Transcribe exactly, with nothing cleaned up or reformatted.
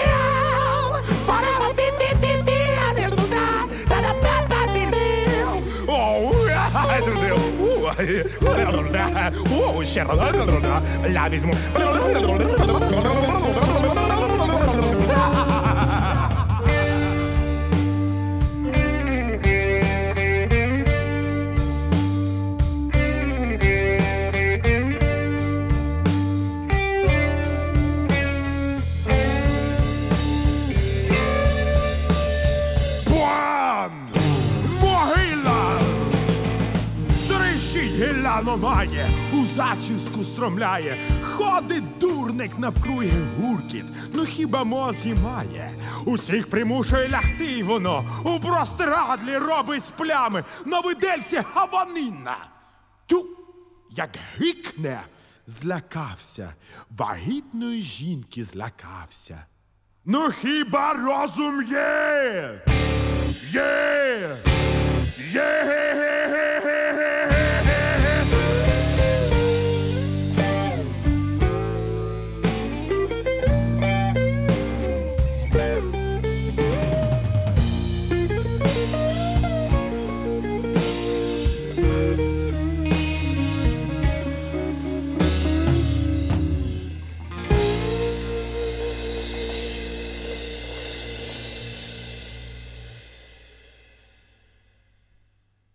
О, ще раз. Ля візьму. Пан! Могила! Трещить гіляно має, у зачіску стромляє, ходить дурник навкруги гуркіт, ну хіба мозги має? Усіх примушує лягти воно, у простирадлі робить з плями, на видельці гаванина. Тю, як гикне, злякався, вагітної жінки злякався. Ну хіба розум є? Є! Є!